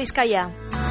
Bizkaia.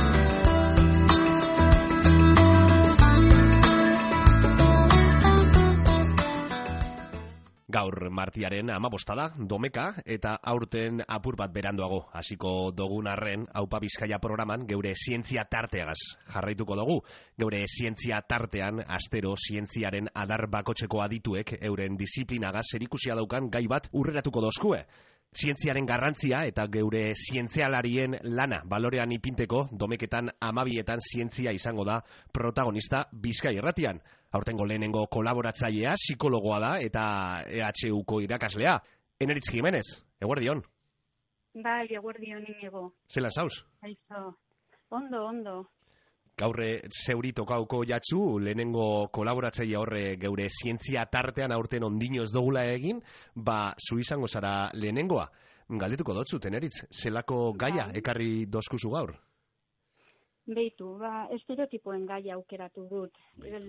Gaur martiaren 15 da, domeka, eta aurten apur bat beranduago hasiko dugun arren, Aupa Bizkaia programan geure zientzia tarteagaz jarraituko dugu. Geure zientzia tartean, astero zientziaren adar bakotzeko adituek euren disiplinagaz zerikusia daukan gai bat urreratuko dozkue. Zientziaren garrantzia eta geure zientzialarien lana balorean ipinteko domeketan 12etan zientzia izango da protagonista Bizkai Irratian. Aurtengo lehenengo kolaboratzailea psikologoa da eta EHUko irakaslea. Eneritz Jimenez, eguerdion. Bai, eguerdion inigo. Zelan zauz? Aizo, ondo. Gaurre zeuri tokauko jatzu, lehenengo kolaboratzaile horre geure zientzia tartean aurten ondino ez dugula egin, zu izango zara lehenengoa. Galdetuko dotzu, Teneritz, zelako gaia ekarri dozkuzu gaur? Beitu, estereotipoen gaia aukeratu dut.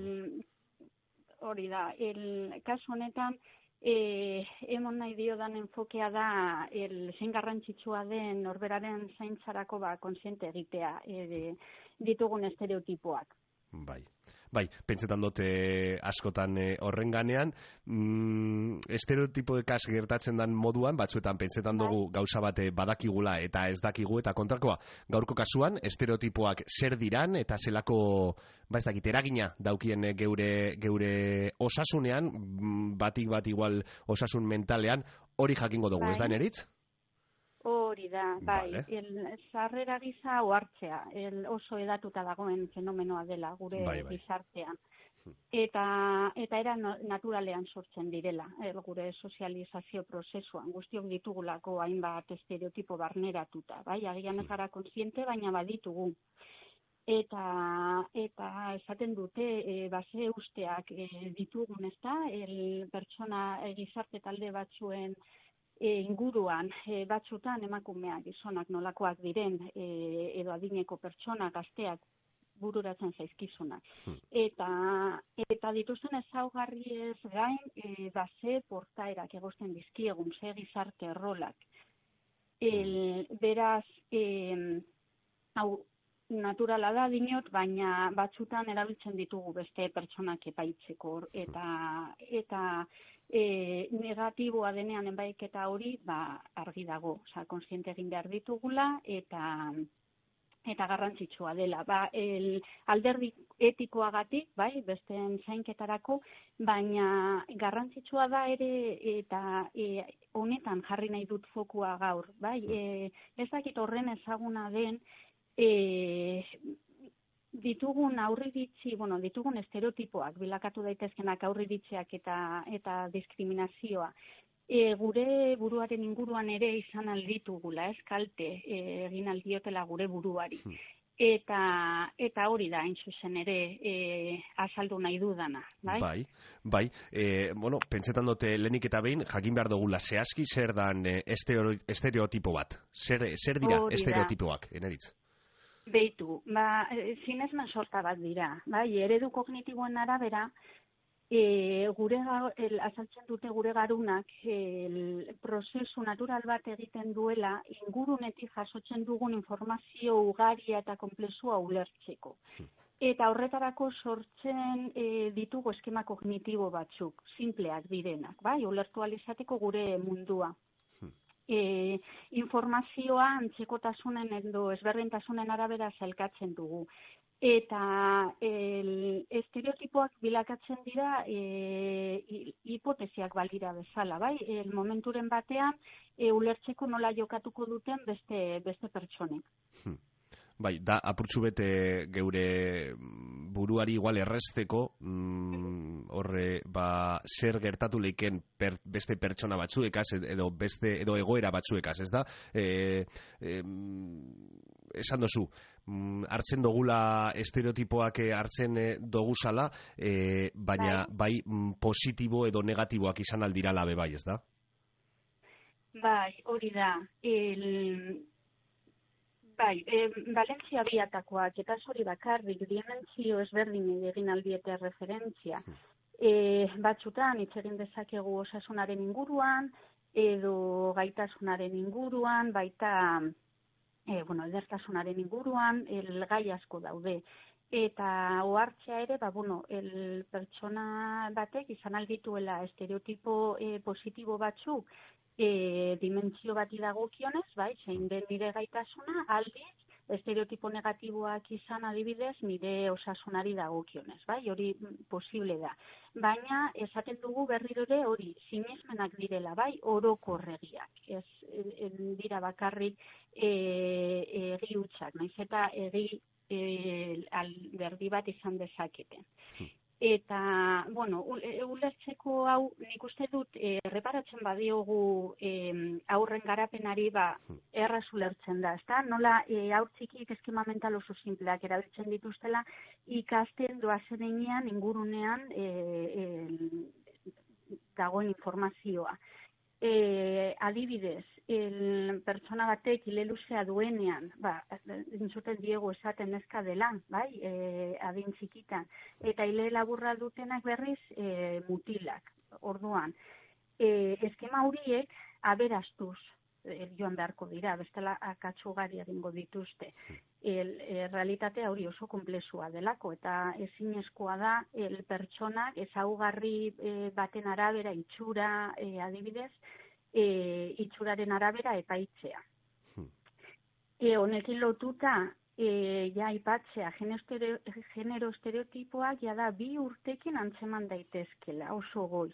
Hori da, kasu honetan, emon nahi diodan enfokea da zein garrantzitsua den norberaren zaintzarako konsiente egitea ditugun estereotipoak. Bai, pentsetan dute askotan horren ganean, estereotipoekaz gertatzen den moduan, batzuetan pentsetan dugu gauza bate badakigula eta ez dakigu eta kontrakoa. Gaurko kasuan, estereotipoak zer diran eta zelako, ez dakit, eragina daukien geure osasunean, batik bat igual osasun mentalean, hori jakingo dugu, ez da, Eneritz? Hori da, bai, sarrera gisa ohartzea, oso edatuta dagoen fenomenoa dela gure gizartean. Eta era naturalean sortzen direla, gure sozializazio prozesuan, guztiok ditugulako hainbat estereotipo barneratuta, bai, agian ez gara konsiente, baina baditugu. Eta esaten dute, base usteak ditugun, ez da, pertsona gizarte talde batzuen inguruan batzutan emakumeak gizonak nolakoak diren edo adineko pertsona gazteak bururatzen zaizkizunak. Eta dituzten ezaugarriez gain base portaerak egosten dizkiegun, ze gizarte errolak. Beraz, hau naturala da dinot, baina batzutan erabiltzen ditugu beste pertsonak epaitzeko eta negatiboa denean enbaiketa hori argi dago, konsiente egin behar ditugula eta garrantzitsua dela. Alderdi etikoagatik, besteen zainketarako, baina garrantzitsua da ere eta honetan jarri nahi dut fokua gaur. Ez dakit horren ezaguna den ditugun ditugun estereotipoak, bilakatu daitezkenak aurriritzeak eta diskriminazioa. Gure buruaren inguruan ere izan alditugula, kalte egin aldiotela gure buruari. Eta hori da, hain zuzen ere, azaldu nahi dudana. Bai. Pentsetan dute lehenik eta behin, jakin behar dugula zehazki zer dan estereotipo bat. Zer dira estereotipoak, Eneritz? Beitu, sinesmen sorta bat dira. Eredu kognitiboen arabera, azaltzen dute gure garunak prozesu natural bat egiten duela ingurunetik jasotzen dugun informazio ugaria eta konplexua ulertzeko. Eta horretarako sortzen ditugu eskema kognitibo batzuk, simpleak direnak, ulertu ahal izateko gure mundua. Informazioa antzekotasunen edo ezberdintasunen arabera sailkatzen dugu. Eta estereotipoak bilakatzen dira hipotesiak balira bezala, momenturen batean ulertzeko nola jokatuko duten beste pertsonek. Da apurtxu bete geure buruari igual erresteko horre zer gertatu leiken beste pertsona batzuekaz edo egoera batzuekaz, ez da? Esan dozu, hartzen dogula estereotipoak hartzen doguzala, baina bai positibo edo negatiboak izan aldirala bai, ez da? Bai, hori da. Valentzia biatakoak, eta hori bakarrik, dimentsio ezberdin egin aldiete referentzia. Batzutan, hitz egin dezakegu osasunaren inguruan, edo gaitasunaren inguruan, baita edertasunaren inguruan, gai asko daude. Eta ohartzea ere, pertsona batek izan aldituela estereotipo positibo batzuk dimentsio bati dagokionez, zein den nire gaitasuna, aldiz, estereotipo negatiboak izan adibidez nire osasunari dagokionez, hori posible da. Baina esaten dugu berriro ere hori sinesmenak direla, orokorregiak, ez dira bakarrik egi hutsak, naiz eta egi alderdi bat izan dezaketen. Eta, ulertzeko hau, nik uste dut, erreparatzen badiogu aurren garapenari erraz ulertzen da, ezta? Nola aur txikiek eskema mental oso simpleak erabiltzen dituztela ikasten doazen enean ingurunean dagoen informazioa. Adibidez, pertsona batek ile luzea duenean, entzuten diegu esaten neska dela, adin txikitan, eta ile laburra dutenak berriz mutilak. Orduan, eskema horiek aberastuz joan beharko dira, bestela akatsugarri egingo dituzte. Realitatea hori oso konplexua delako, eta ezinezkoa da pertsonak ezaugarri baten arabera itxura adibidez, itxuraren arabera epaitzea. Honekin lotuta, aipatzea, genero estereotipoak da 2 urtekin antzeman daitezkela, oso goiz.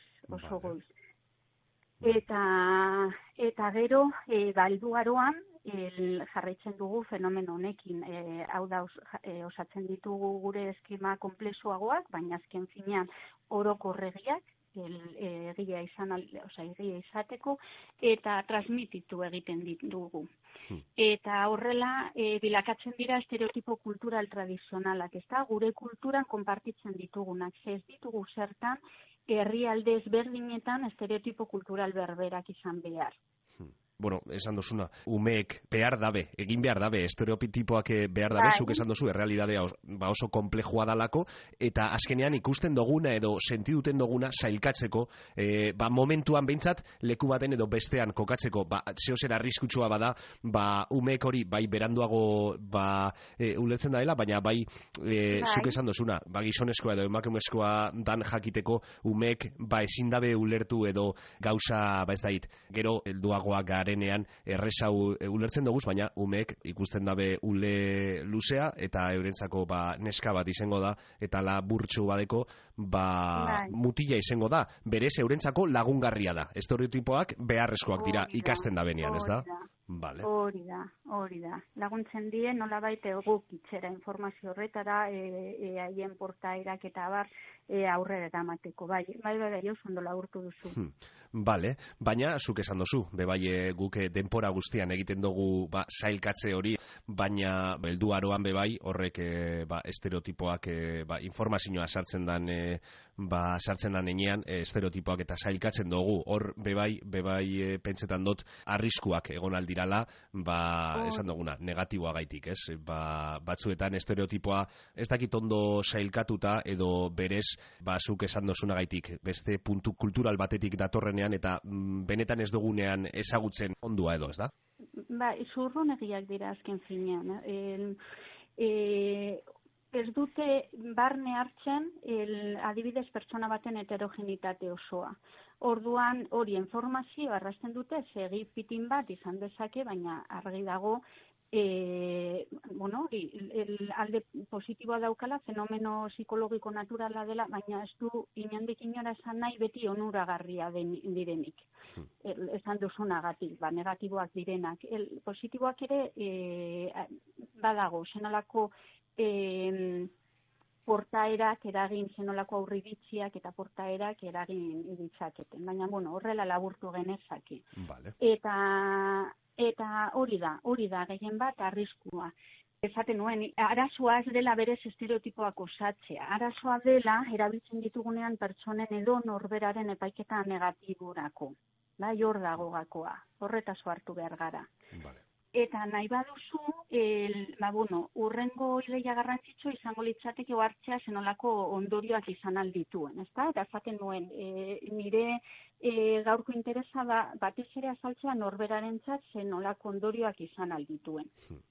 Eta gero, helduaroan, jarraitzen dugu fenomeno honekin, hau da osatzen ditugu gure eskema konplexuagoak, baina azken finean orokorregiak, egia izateko, eta transmititu egiten ditugu. Eta horrela, bilakatzen dira estereotipo kultural tradizionalak, ezta? Gure kulturan konpartitzen ditugunak, ez ditugu zertan, herrialde ezberdinetan estereotipo kultural berberak izan behar. Esan dozuna, umeek egin behar dabe, estereotipoak behar dabe, zuk esan dozu, errealidadea oso komplejua dalako, eta azkenean ikusten duguna edo sentiduten duguna sailkatzeko, momentuan behintzat, leku baten edo bestean kokatzeko, zehozera arriskutsua bada, umeek hori, beranduago ulertzen daela, baina zuk esan dozuna, gizonezkoa edo emakumezkoa dan jakiteko, umeek ezin dabe ulertu edo gauza, gero, helduagoak garenean errezau ulertzen dugu, baina umeek ikusten dabe ule luzea eta eurentzako neska bat izango da eta laburtsu badeko mutila izango da. Berez eurentzako lagungarria da. Estereotipoak beharrezkoak dira ikasten da benean, ez da? Hori da. Laguntzen die nolabait egokitzera informazio horretara, haien portaerak eta aurrera eramateko. Bai, oso ondo laburtu duzu. Baina, zuk esan duzu, guk denpora guztian egiten dugu sailkatze hori, baina helduaroan horrek estereotipoak informazioa sartzen dan enean, estereotipoak eta sailkatzen dugu, hor pentsetan dut arriskuak egon aldirala, esan duguna, negatiboa gaitik, ez? Batzuetan estereotipoa ez dakit ondo sailkatuta edo berez, zuk esan dozuna gaitik, beste puntu kultural batetik datorrenean eta benetan ez dugunean ezagutzen ondua edo, ez da? Zurrunegiak dira azken finean. Ez dute barne hartzen adibidez pertsona baten heterogenitate osoa. Orduan hori informazioa arrasten dute, segi pitin bat izan dezake, baina argi dago alde positiboa daukala, fenomeno psikologiko naturala dela, baina ez du inondik inora esan nahi beti onuragarria direnik. Esan duzunagatik, negatiboak direnak. Positiboak ere badago, zenolako portaerak eragin, zenolako aurriritziak eta portaerak eragin ditzaketen. Baina, horrela laburtu genezake. Eta hori da, gehien bat arriskua. Esaten nuen, arazoa ez dela berez estereotipoak osatzea. Arazoa dela, erabiltzen ditugunean pertsonen edo norberaren epaiketa negatiborako. Hor dago gakoa. Horretaz hartu behar gara. Eta nahi baduzu, urrengo ideia garrantzitsua izango litzateke ohartzea zenolako ondorioak izan aldituen, ezta? Eta esaten nuen, nire gaurko interesa da batez ere azaltzea norberarentzat zenolako ondorioak izan aldituen.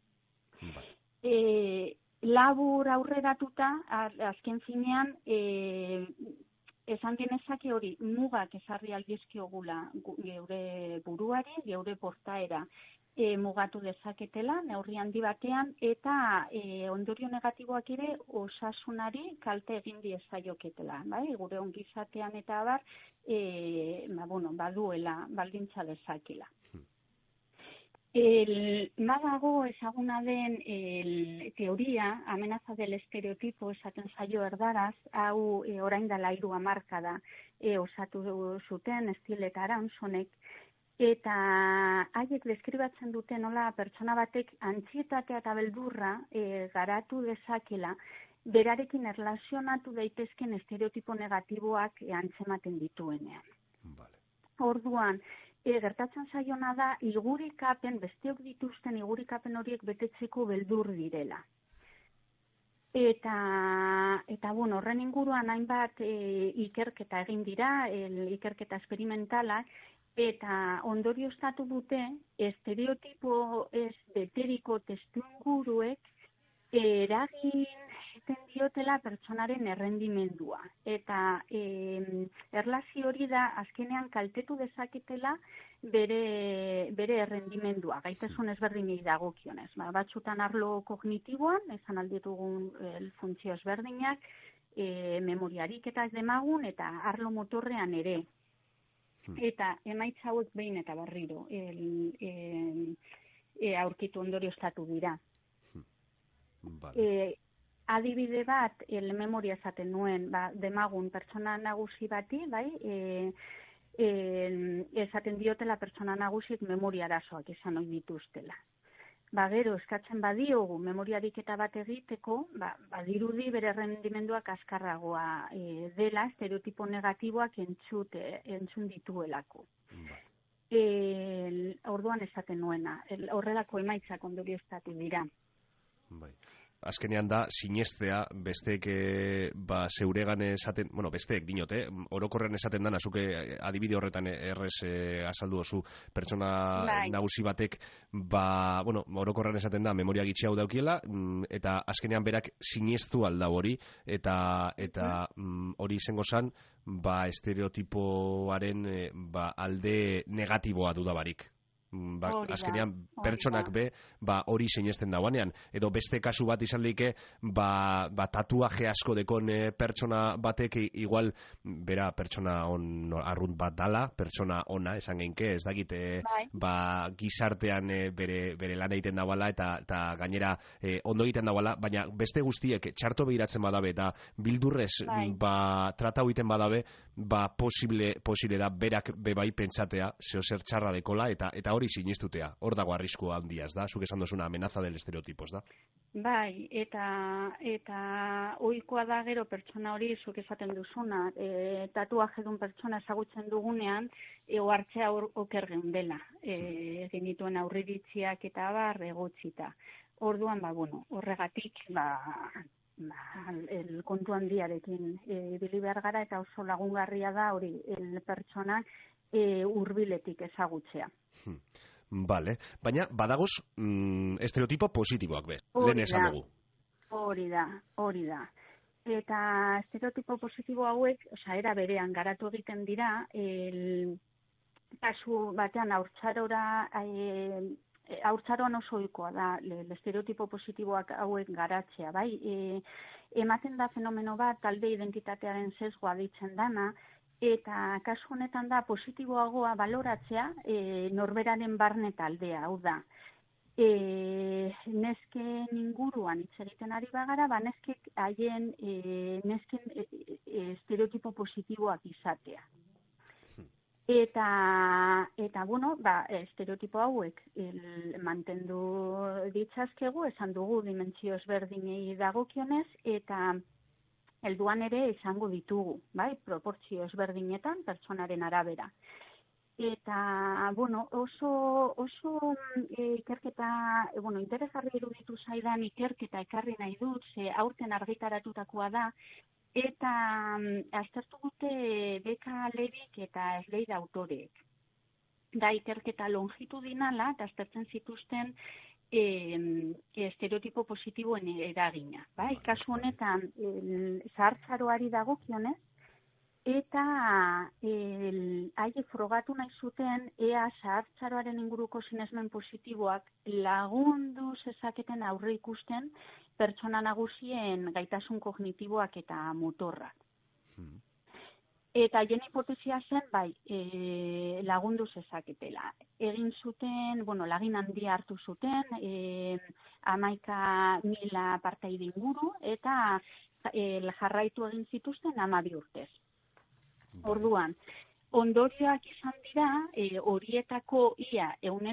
Labur aurreratuta, azken finean, esan genezake hori mugak ezarri aldizkiogula geure buruari, geure portaera, mugatu dezaketela, neurri handi batean, eta ondorio negatiboak ere osasunari kalte egin diezaioketela, bai? Gure ongizatean eta abar, baduela, baldintza dezakela. Badago ezaguna den teoria, amenaza del estereotipo esaten zaio erdaraz, hau orain dela 3 hamarkada osatu zuten Steele eta Aronsonek, eta haiek deskribatzen dute nola pertsona batek antzietatea eta beldurra garatu dezakela berarekin erlazionatu daitezken estereotipo negatiboak antzematen dituenean. Orduan, gertatzen zaiona da igurikapen, besteok dituzten igurikapen horiek betetzeko beldur direla. Eta horren inguruan hainbat ikerketa egin dira, ikerketa esperimentalak, eta ondorioztatu dute estereotipo ez beteriko testuinguruek eragin egiten diotela pertsonaren errendimendua. Eta erlazio hori da azkenean kaltetu dezaketela bere errendimendua, gaitasun ezberdinei dagokionez. Batzutan arlo kognitiboan, esan alditugun funtzio ezberdinak, memoriarik eta ez demagun, eta arlo motorrean ere. Eta emaitza hauek behin eta berriro aurkitu ondorioztatu dira. Adibide bat, memoria esaten nuen, demagun pertsona nagusi bati, bai, esaten diotela pertsona nagusiek memoria arazoak izan ohi dituztela. Gero eskatzen badiogu memoriariketa bat egiteko, badirudi bere errendimenduak azkarragoa dela, estereotipo negatiboak entzun dituelako. Orduan esaten nuena, horrelako emaitzak ondorioztatu dira. Azkenean da, sinestea, besteek zeuregan esaten, besteek dinote, orokorren esaten dana, zuke adibide horretan errez azaldu oso pertsona nagusi batek, orokorren esaten da, memoria gitxi hau daukiela, eta azkenean berak sinestu aldau hori, eta hori izango zan, estereotipoaren alde negatiboa dudabarik. Azkenean pertsonak hori sinesten dauanean, edo beste kasu bat izan lehike tatuaje asko dekon pertsona batek igual bera pertsona arrunt bat dala, pertsona ona esan geinke, ez dakit gizartean bere lan egiten dauala eta gainera ondo egiten dauala, baina beste guztiek txarto behiratzen badabe eta bildurrez tratau egiten badabe, posible da berak bebai pentsatea zeozer txarra dekola eta hori sinestutea, hor dago arriskua handia, ez da? Zuk esan dozuna amenaza del estereotipo, ez da? Bai, eta ohikoa da gero pertsona hori, zuk esaten duzuna, tatuaje dun pertsona ezagutzen dugunean, ohartzea oker geundela, egin dituen aurreiritziak eta egotzita. Orduan, horregatik, kontu handiarekin ibili behar gara eta oso lagungarria da hori pertsonak hurbiletik ezagutzea. Bale, baina badagoz estereotipo positiboak lehen esan dugu. Hori da. Eta estereotipo positibo hauek, era berean garatu egiten dira, kasu batean haurtzaroan oso ohikoa da estereotipo positiboak hauek garatzea, bai? Ematen da fenomeno bat talde identitatearen sesgoa deitzen dana, eta kasu honetan da positiboagoa baloratzea norberaren barne taldea, hau da. Nesken inguruan hitz egiten ari bagara, neskek haien nesken estereotipo positiboak izatea. Eta estereotipo hauek mantendu ditzazkegu, esan dugu dimentsio ezberdinei dagokionez, eta helduan ere izango ditugu, bai, proportzio ezberdinetan pertsonaren arabera. Eta, bueno, oso ikerketa, interesgarri iruditu zaidan ikerketa ekarri nahi dut, ze aurten argitaratutakoa da, eta aztertu dute Beka Levik eta Slade autorek. Da ikerketa longitudinala, eta aztertzen zituzten estereotipo positiboen eragina. Bai? Kasu honetan, zahartzaroari dagokionez, eta haiek frogatu nahi zuten ea zahartzaroaren inguruko sinesmen positiboak lagundu zezaketen aurre ikusten pertsona nagusien gaitasun kognitiboak eta motorrak. Eta haien hipotesia zen, lagundu zezaketela. Egin zuten, lagin handia hartu zuten, 11.000 partaide inguru, eta jarraitu egin zituzten 12 urtez. Orduan, ondorioak izan dira, horietako ia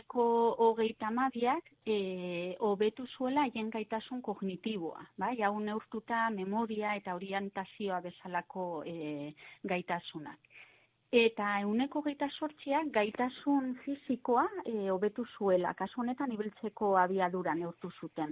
32% hobetu zuela haien gaitasun kognitiboa. Bai, hau neurtuta memoria eta orientazioa bezalako gaitasunak. Eta 28% gaitasun fisikoa hobetu zuela, kasu honetan ibiltzeko abiadura neurtu zuten.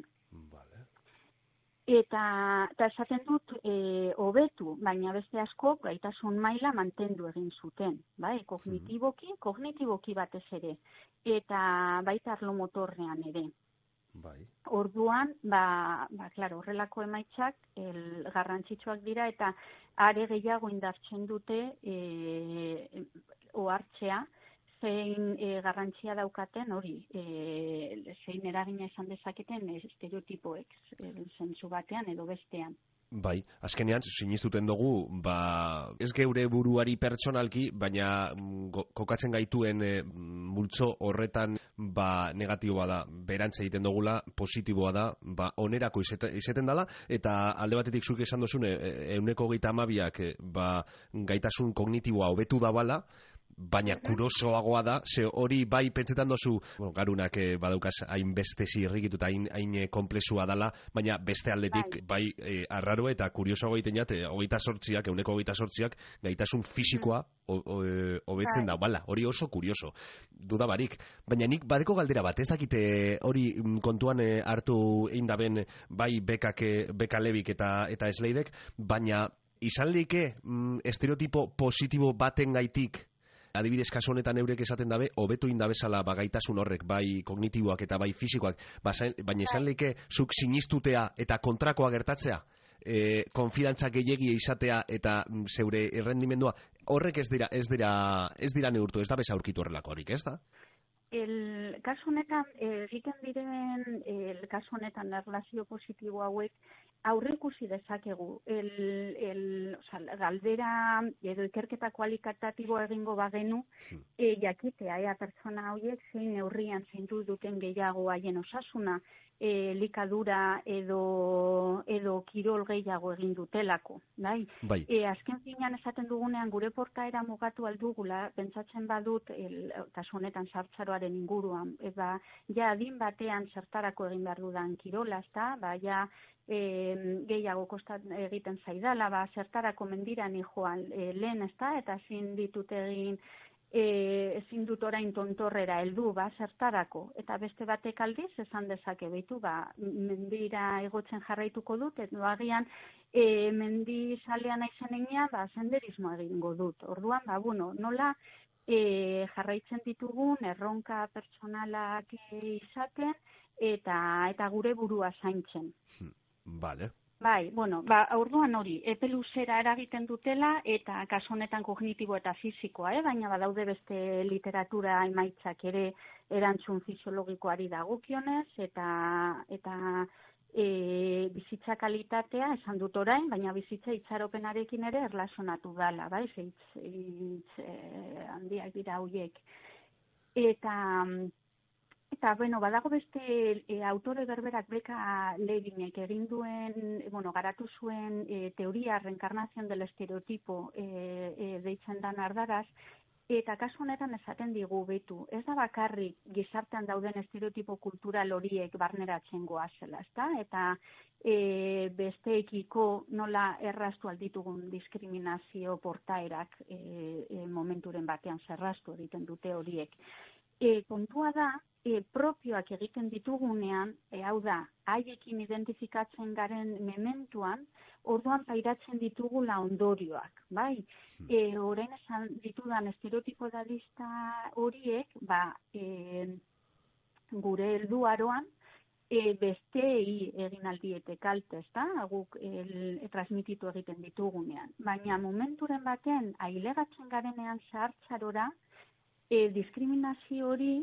Eta esaten dut hobetu, baina beste asko gaitasun maila mantendu egin zuten, bai, kognitiboki batez ere, eta baita arlo motorrean ere. Orduan, claro, horrelako emaitzak garrantzitsuak dira eta are gehiago indartzen dute ohartzea, zein garrantzia daukaten hori, zein eragina izan dezaketen estereotipoek, zentzu batean edo bestean. Bai, azkenean, sinistuten dugu, ez geure buruari pertsonalki, baina kokatzen gaituen multzo horretan negatiboa da, berantz egiten dugula, positiboa da, onerako izaten dela, eta alde batetik zuk esan duzun, 32%ak gaitasun kognitiboa hobetu da bala, baina kurosoagoa da, ze hori bai pentsetan dozu, garunak badaukaz hainbeste zirrikituta, hain komplexua dela, baina beste aldetik bai arraro eta kuriosoago egiten jat, 28%ak gaitasun fisikoa hobetzen da, bala, hori oso kurioso, dudabarik. Baina nik badeko galdera bat, ez dakite hori kontuan hartu egin daben bai Beka Levik eta Sladeek, baina izan leike estereotipo positibo baten gaitik, adibidez, kasu honetan eurek esaten dabe, hobetu indabezala gaitasun horrek, bai kognitiboak eta bai fisikoak, baina esan leike zuk sinistutea eta kontrakoa gertatzea, konfidantza gehiagia izatea eta zeure errendimendua, horrek ez dira neurtu, ez da beza aurkitu horrelako horik, ez da? Kasu honetan, egiten diren, kasu honetan erlazio positibo hauek, aurrikusi dezakegu, galdera edo ikerketa kualitatiboa egingo bagenu, jakitea, pertsona horiek zein neurrian zeintu duten gehiago haien osasuna, likadura edo kirol gehiago egin dutelako. Azken finean esaten dugunean gure portaera mugatu aldugula, pentsatzen badut, kasu honetan zahartzaroaren inguruan, ja adin batean zertarako egin behar dudan kirola, ja gehiago kostat egiten zaidala, zertarako mendiran joan lehen, eta ezin ditut egin, ezin dut orain tontorrera heldu, zertarako, eta beste batek aldiz esan dezake behitu, mendira egotzen jarraituko dut, eta agian mendizalean aizen eginean, senderismo egingo dut. Orduan, nola jarraitzen ditugun erronka pertsonalak izaten eta gure burua zaintzen. Vale. Orduan hori, epe luzera eragiten dutela eta kasu honetan kognitibo eta fisikoa, baina badaude beste literatura emaitzak ere erantzun fisiologikoari dagokionez eta bizitza kalitatea esan dut orain, baina bizitza itxaropenarekin ere erlazionatu dela, hitz handiak dira horiek. Eta, badago beste autore berberak Beka Levinek egin duen, garatu zuen teoria reencarnación del estereotipo deitzen dan ardaraz, Eta kasu honetan esaten digu betu, ez da bakarrik gizartean dauden estereotipo kultural horiek barneratzen goazela, ezta? Eta besteekiko nola erraztu alditugun diskriminazio portaerak momenturen batean zerraztu egiten dute horiek. Kontua da, propioak egiten ditugunean, hau da, haiekin identifikatzen garen mementuan, orduan pairatzen ditugula ondorioak, bai? Orain esan ditudan estereotipo dadista horiek, gure helduaroan, besteei egin aldiete kalte, ezta? Guk transmititu egiten ditugunean. Baina momenturen baten, ailegatzen garenean zahartzarora, diskriminazio hori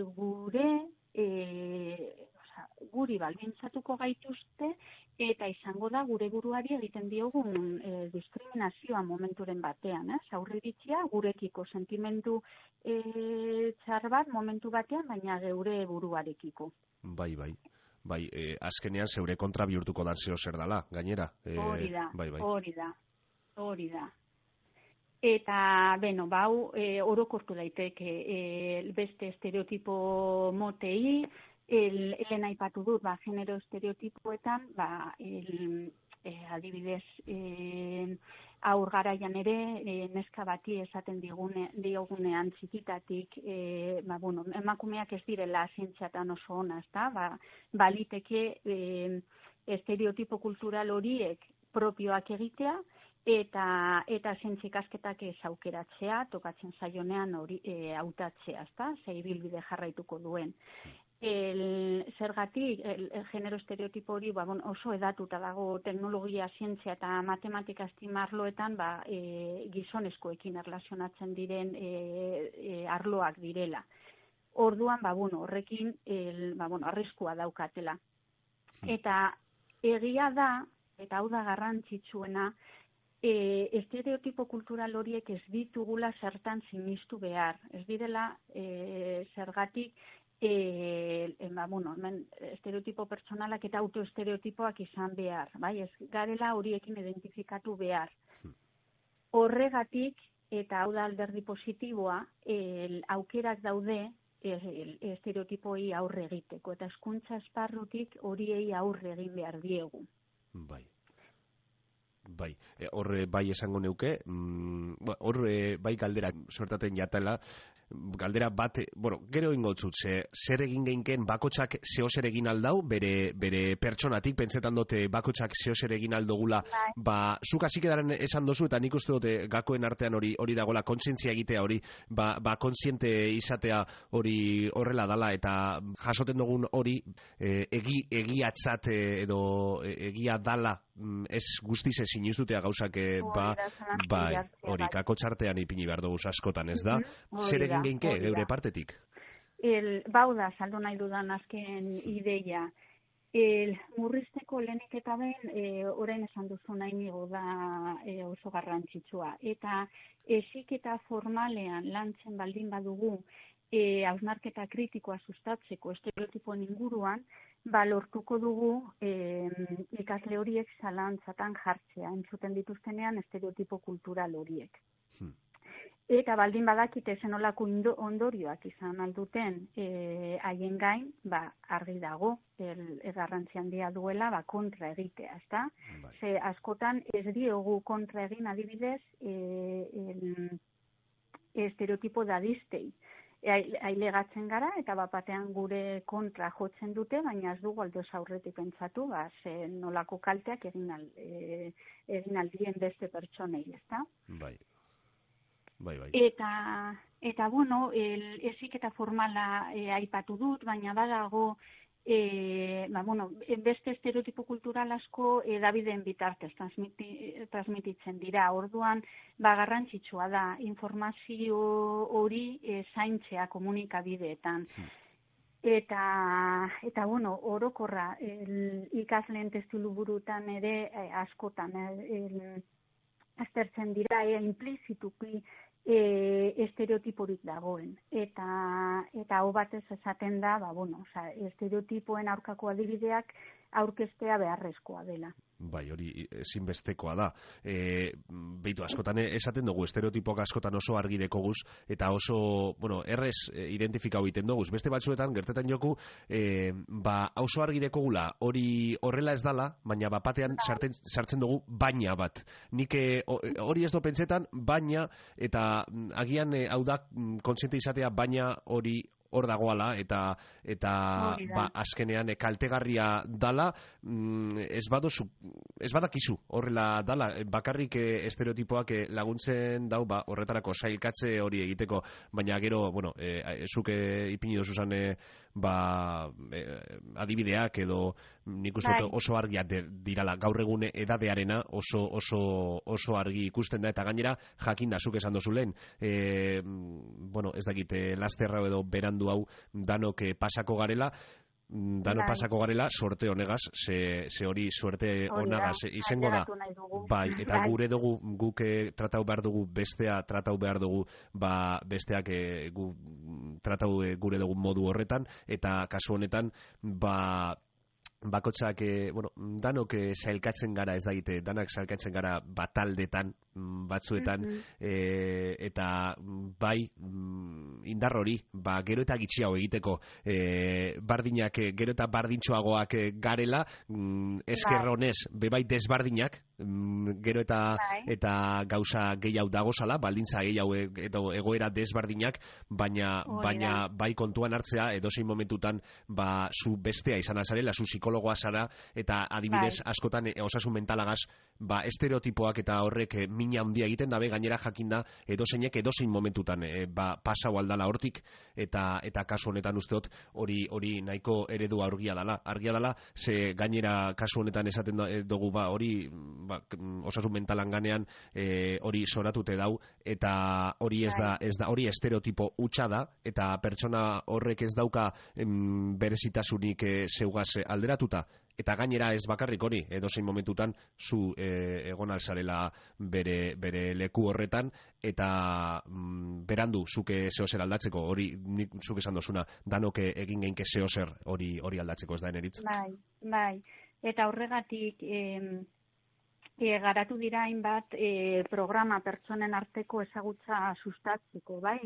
guri baldintzatuko gaituzte eta izango da gure buruari egiten diogun diskriminazioa momenturen batean. Aurriritzia gurekiko sentimendu txar bat momentu batean, baina geure buruarekiko. Bai. Azkenean zeure kontra bihurtuko da zeo zer dala, gainera. Hori da. Eta, hau orokortu daiteke beste estereotipo motei, lehen aipatu dut, genero estereotipoetan, adibidez, aur garaian ere, neska bati esaten diogunean txikitatik, emakumeak ez direla zientziatan oso ona, ezta? Baliteke estereotipo kultural horiek propioak egitea, eta zientzikasketak ez aukeratzea, tokatzen zaionean hautatzea, ezta? Ze ibilbide jarraituko duen. Zergatik, genero estereotipo hori oso edatuta dago teknologia, zientzia eta matematika estimarloetan gizonezkoekin erlazionatzen diren arloak direla. Orduan, horrekin arriskua daukatela. Eta egia da, eta hau da garrantzitsuena, estereotipo kultural horiek ez ditugula zertan sinistu behar. Ez direla zergatik hemen estereotipo pertsonalak eta autoestereotipoak izan behar. Ez garela horiekin identifikatu behar. Horregatik, eta hau da alderdi positiboa, aukerak daude estereotipoi aurre egiteko. Eta hezkuntza esparrutik horiei aurre egin behar diegu. Hor esango neuke, hor galdera sortaten jatela, galdera bat, gero ingotzut, zer egin geinken bakotxak zeo zer egin aldau, bere pertsonatik, pentsetan dute bakotxak zeo zer egin aldogula, zuk hasik edaren esan dozu, eta nik uste dute gakoen artean hori dagoela, kontzientzia egitea hori, kontziente izatea hori horrela dala, eta jasoten dugun hori egiatzat edo egia dala, ez guztiz ezin izdutea gauzak hori kakotxartean ipini behar dugu askotan, ez da? Zer egin geinke geure partetik? Bauda, saldu nahi dudan azken ideia. Murrizteko lehenik eta behin, orain esan duzu nahi nigo da oso garrantzitsua. Eta heziketa formalean lantzen baldin badugu, hausnarketa kritikoa sustatzeko estereotipoen inguruan, lortuko dugu ikasle horiek zalantzatan jartzea, entzuten dituztenean estereotipo kultural horiek. Eta baldin badakite zenolako ondorioak izan alduten haien gain, argi dago, garrantzi handia duela kontra egitea, ezta? Ze askotan ez diogu kontra egin adibidez estereotipo dadistei. Ailegatzen gara eta batean gure kontra jotzen dute, baina ez dugu aldoz aurretik pentsatu, ze nolako kalteak egin aldien beste pertsonei, ezta? Bai. Eta heziketa formala aipatu dut, baina badago beste estereotipo kultural asko edabideen bitartez transmititzen dira. Orduan, garrantzitsua da informazio hori zaintzea komunikabideetan. Eta orokorra ikasleen testuliburutan ere askotan aztertzen dira implizituki estereotiporik dagoen. Eta hau batez esaten da, estereotipoen aurkako adibideak aurkeztea beharrezkoa dela. Bai, hori ezinbestekoa da. Beitu, askotan esaten dugu, estereotipoak askotan oso argi dekoguz, eta oso, errez identifikau egiten doguz. Beste batzuetan, gertetan joku, oso argi dekogula, hori horrela ez dala, baina batean sartzen dugu baina bat. Nik hori ez do pentsetan, baina, eta agian hau da, kontziente izatea, baina hori hor dagoala, eta azkenean kaltegarria dala, ez badakizu horrela dala, bakarrik estereotipoak laguntzen dau, horretarako sailkatze hori egiteko, baina gero, zuke ipini dozuzan adibideak edo nik uste oso argia dirala, gaur egun edadearena oso argi ikusten da, eta gainera jakin da, zuk esan dozu lehen, ez dakit, lasterra edo berandu hau danok pasako garela, sorte honegaz, ze hori sorte honegaz izango da, bai, eta gure dugu, guk tratau behar dugu, bestea tratau behar dugu, besteak tratau gure dugu modu horretan, eta kasu honetan, bakotxak, danok sailkatzen gara, ez daite, danak sailkatzen gara bataldetan, batzuetan, eta bai, indar hori, gero eta gitxiago egiteko, bardinak, gero eta bardintxoagoak garela, eskerronez, bebai desbardinak, gero eta gauza gehiago dagozala, baldintza gehiago edo egoera desbardinak, baina bai kontuan hartzea, edozein momentutan, zu bestea izan azarela, zu psikologoa zara, eta adibidez askotan osasun mentalagaz, estereotipoak eta horrek mina handia egiten dabe, gainera jakinda edozeinek edozein momentutan pasau aldala hortik, eta kasu honetan usteot hori nahiko eredua argia dala, ze gainera kasu honetan esaten dugu hori osasun mentalan ganean hori zoratute dau, eta hori ez da, hori estereotipo hutsa da, eta pertsona horrek ez dauka berezitasunik zeugaz alderatuta, eta gainera ez bakarrik hori, edozein momentutan zu egon alzarela bere leku horretan, eta berandu zuke zehozer aldatzeko, hori nik zuk esan dozuna, danok egin geinke zehozer hori aldatzeko, ez da eneritz? Bai, eta horregatik garatu dira hainbat programa pertsonen arteko ezagutza sustatzeko, bai?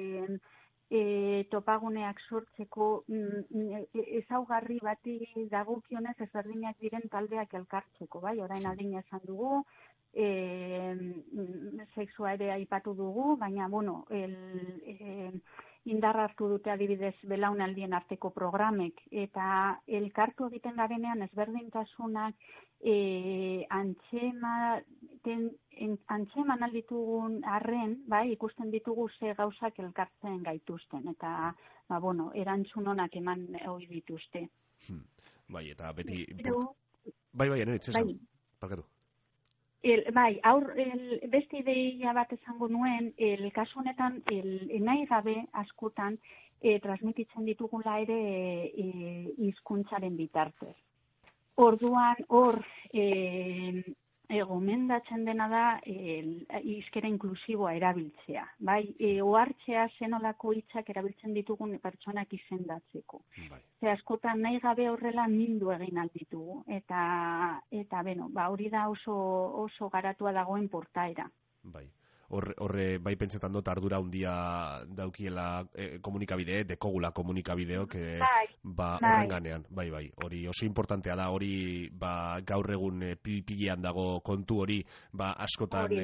Topaguneak sortzeko ezaugarri bati dagokionez ezberdinak diren taldeak elkartzeko, bai? Orain adina esan dugu, sexua ere aipatu dugu, baina, indarra hartu dute adibidez belaunaldien arteko programek, eta elkartu egiten garenean ezberdintasunak antxeman alditugun arren, bai, ikusten ditugu ze gauzak elkartzen gaituzten, eta, erantzun honak eman hori dituzte. Bai, eta beti... Bai, aneritz, esan, parkatu. Beste ideia bat esango nuen, kasu honetan, nahi gabe askotan transmititzen ditugula ere hizkuntzaren bitartez. Orduan, gomendatzen dena da hizkera inklusiboa erabiltzea. Ohartzea zenolako hitzak erabiltzen ditugun pertsonak izendatzeko. Askotan nahi gabe horrela mindu egin alditugu. Eta hori da oso garatua dagoen portaera. Horre bai pentsetan dut ardura handia daukiela komunikabide, dekogula komunikabideok horren ganean, bai, hori oso importantea da, hori gaur egun pipilean dago kontu hori, askotan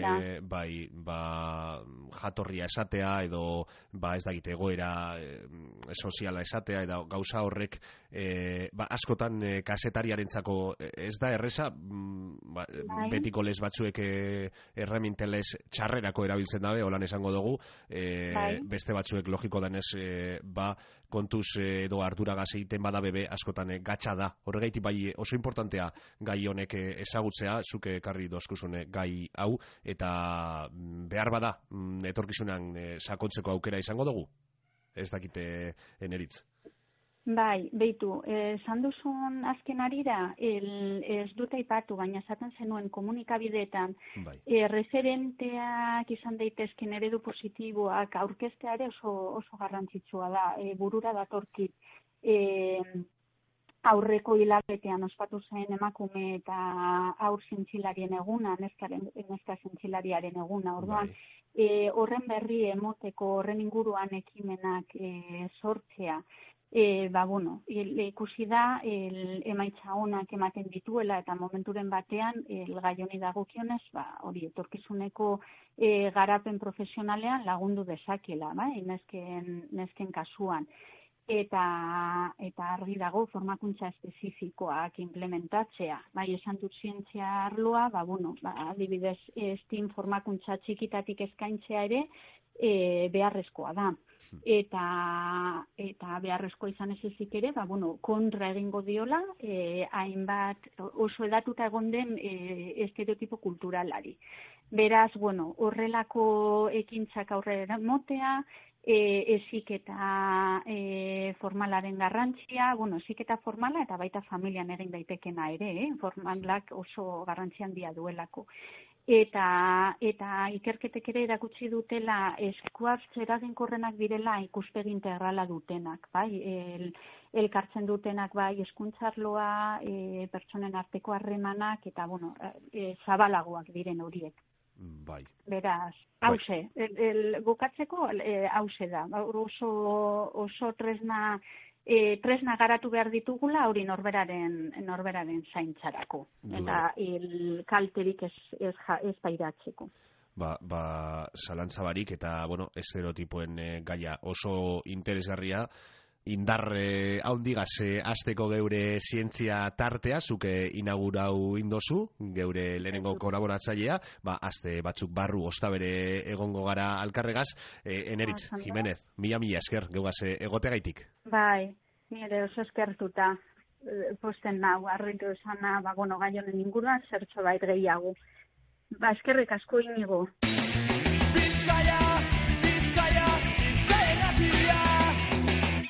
jatorria esatea, edo ez dakit egoera soziala esatea, edo gauza horrek askotan kasetariarentzako ez da erreza, betiko les batzuek erreminteles txarrerako erabiltzen dabe, holan esango dugu, beste batzuek logiko denez kontuz edo arduragaz egiten bada bebe askotan gatsa da. Horregaitik bai oso importantea gai honek ezagutzea, zuke ekarri dozkuzune gai hau, eta behar bada etorkizunan sakontzeko aukera izango dugu? Ez dakite eneritz. Bai, beitu, esan duzun azken arira, ez dut aipatu, baina esaten zenuen komunikabideetan, referenteak izan daitezken eredu positiboak aurkeztea ere oso garrantzitsua da, burura datorkit. aurreko hilabetean ospatu zen emakume eta haur zientzilarien eguna, neska zientzilariaren eguna, orduan, horren berri emoteko, horren inguruan ekimenak sortzea, ikusi da emaitza onak ematen dituela eta momenturen batean gai honi dagokionez, hori etorkizuneko garapen profesionalean lagundu dezakela, nesken kasuan. Eta argi dago formakuntza espezifikoak implementatzea. Esan dut zientzia arloa, adibidez, STEAM formakuntza txikitatik eskaintzea ere beharrezkoa da. Eta beharrezkoa izan ez ezik ere, kontra egingo diola, hainbat oso edatuta egon den estereotipo kulturalari. Beraz, horrelako ekintzak aurrera motea, heziketa formalaren garrantzia, heziketa formala eta baita familian egin daitekena ere, formalak oso garrantzia handia duelako. Eta ikerketek ere erakutsi dutela eskuartze eraginkorrenak direla ikuspegi integrala dutenak, elkartzen dutenak hezkuntza arloa, pertsonen arteko harremanak eta zabalagoak diren horiek. Bai. Beraz, hauze, bukatzeko hauze da, oso tresna garatu behar ditugula hori norberaren zaintzarako, eta kalterik ez pairatzeko. Zalantza barik eta, estereotipoen gaia oso interesgarria, indarre haundigaz hasteko geure zientzia tartea, zuke inaugurau indozu, geure lehenengo kolaboratzailea, aste batzuk barru ostabere egongo gara alkarregaz, Eneritz Jimenez, mila esker geugaz egotegaitik. Bai, nire oso eskertuta posten nau, harritu esana, gai honen inguruan zertxo bait gehiago. Eskerrik asko Inigo.